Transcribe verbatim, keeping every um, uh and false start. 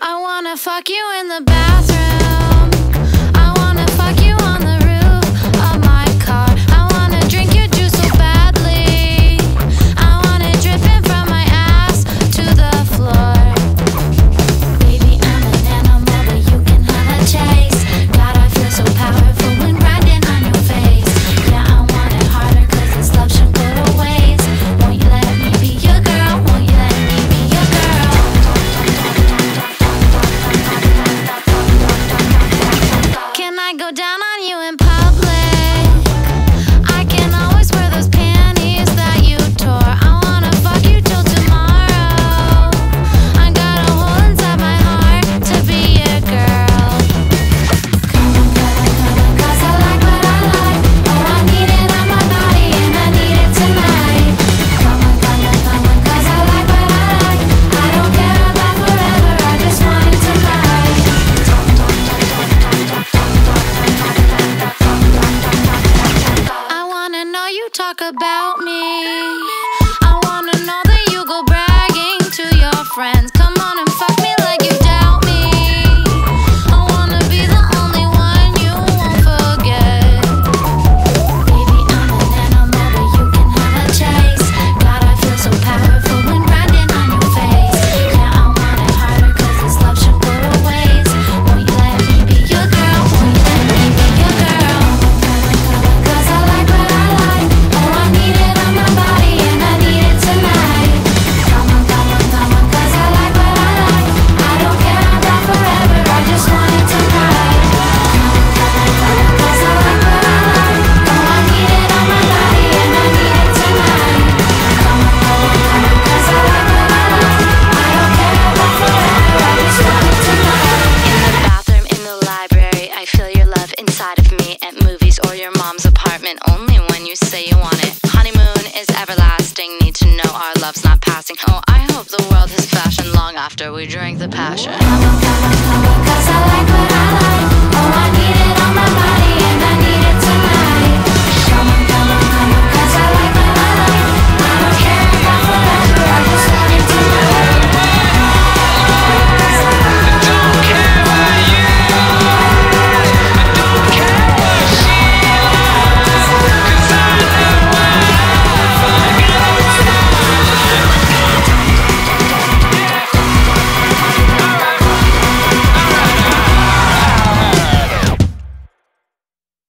I wanna fuck you in the bathroom. I wanna fuck you on the roof of my car. I wanna drink your juice so badly. I want it dripping from my ass to the floor. Baby, I'm an animal, but you can have a taste. God, I feel so powerful when riding on your face. Yeah, I want it harder, cause this love should go to waste. Won't you let me be your girl? Won't you let me be your girl? Can I go down on you in public? I can always wear those panties that you tore. I wanna fuck you till tomorrow. I got a hole inside my heart to be your girl. Come on, come on, come on, cause I like what I like. Oh, I need it on my body and I need it tonight. Come on, come on, come on, cause I like what I like. I don't care about forever, I just want it tonight. I wanna know you talk about me. I wanna know that you go bragging to your friends. Come on and fuck me like you doubt me. I wanna be the only one you won't forget. Baby, I'm an animal, but you can have a chase. God, I feel so powerful when riding on your face. Yeah, I want it harder, cause this love should go to waste. Won't you let me be your girl? Won't you let me be your girl? Cause I like what I like. Oh, I need it on my body and I need it tonight. Come on, come on, come on, cause I like what I like. I don't care about forever, I just want it tonight. Come on, come on, come on, cause I like what I like. Oh, I need it on my body and I need it tonight. Come on, come on, come on, cause I like what I like. I don't care about forever, I just want it tonight. In the bathroom, in the library, I feel your love inside of me. At movies or your mom's apartment, only when you say you want it. Honeymoon is everlasting, need to know our love's not passing. Oh, I hope the world has fashion long after we drink the passion. Come on, come on, come on, cause I like what